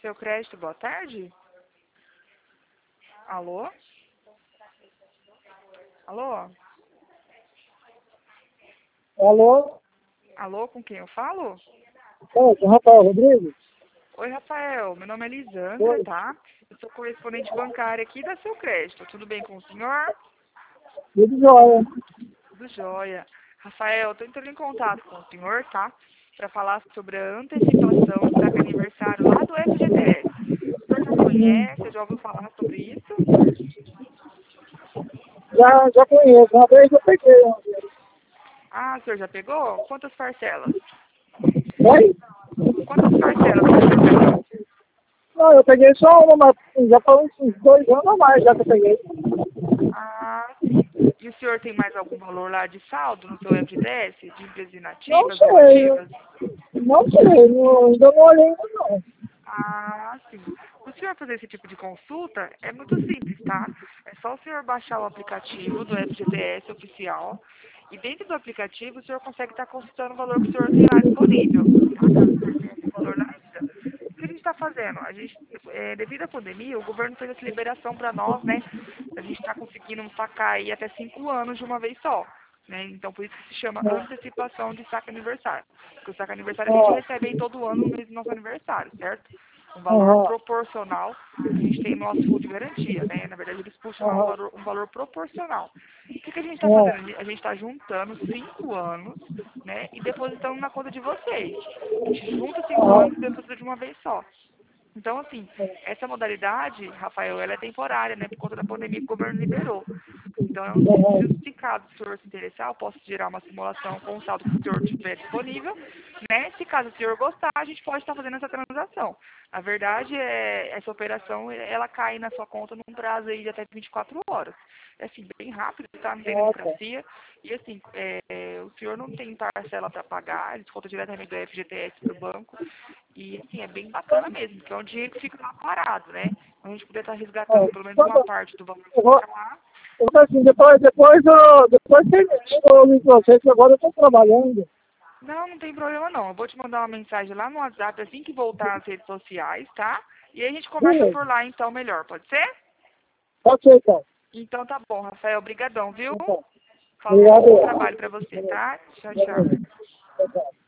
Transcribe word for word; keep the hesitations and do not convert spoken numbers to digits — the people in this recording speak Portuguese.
seu crédito. Boa tarde. Alô? Alô? Alô? Alô, com quem eu falo? Oi, com o Rafael Rodrigues? Oi, Rafael. Meu nome é Lisandra, Oi, tá? Eu sou correspondente bancária aqui da Seu Crédito. Tudo bem com o senhor? tudo jóia. Tudo jóia. Rafael, estou entrando em contato com o senhor, tá? Para falar sobre a antecipação de saque aniversário lá do F G T S. O senhor já conhece, já ouviu falar sobre isso? Já, já conheço, uma vez eu peguei. uma vez. Ah, o senhor já pegou? Quantas parcelas? Oi? Quantas parcelas que o senhor pegou? Não, eu peguei só uma, mas já faz uns dois anos a mais já que eu peguei. Ah, sim. E o senhor tem mais algum valor lá de saldo no seu F G T S? De empresas Não inativas ou sei, ativas? não sei, não, ainda não olhei ainda não. Ah, sim. O senhor fazer esse tipo de consulta é muito simples, tá? É só o senhor baixar o aplicativo do F G T S oficial e dentro do aplicativo o senhor consegue estar consultando o valor que o senhor tem lá disponível, tá? Caso o senhor tenha esse valor lá ainda. O que a gente está fazendo? A gente, é, devido à pandemia, o governo fez essa liberação para nós, né? A gente está conseguindo sacar aí até cinco anos de uma vez só. Né? Então, por isso que se chama antecipação de saque aniversário. Porque o saque aniversário a gente Ah, recebe aí todo ano no mês do nosso aniversário, certo? Um valor aham, proporcional que a gente tem no nosso fundo de garantia, né? Na verdade, eles puxam lá um aham, valor, um valor proporcional. O que, que a gente está aham, fazendo? A gente está juntando cinco anos, né? E depositando na conta de vocês. A gente junta cinco aham, anos e deposita de uma vez só. Então, assim, essa modalidade, Rafael, ela é temporária, né? Por conta da pandemia que o governo liberou. Então, se, aham, se, se caso o senhor se interessar, eu posso gerar uma simulação com o saldo que o senhor tiver disponível, né? Se caso o senhor gostar, a gente pode estar fazendo essa transação. A verdade é, essa operação, ela cai na sua conta num prazo aí de até vinte e quatro horas. É assim, bem rápido, tá? Não tem ah, tá. democracia. E assim, é, o senhor não tem parcela para pagar, ele desconta diretamente do F G T S para o banco. E assim, é bem bacana mesmo, porque é um dinheiro que fica lá parado, né? A gente poder estar resgatando Ah, pelo menos tá uma bom. parte do valor Eu que vou, fica lá. eu vou assim, depois, depois, eu, depois terminei, eu ligo pra vocês, que agora eu tô trabalhando. Não, não tem problema não. Eu vou te mandar uma mensagem lá no WhatsApp assim que voltar às redes sociais, tá? E aí a gente conversa Beleza, por lá então melhor, pode ser? pode ser então. Então tá bom, Rafael. Obrigadão, viu? Então, Falou, bom obrigado. trabalho pra você, tá? Tchau, tchau. Tchau, tchau.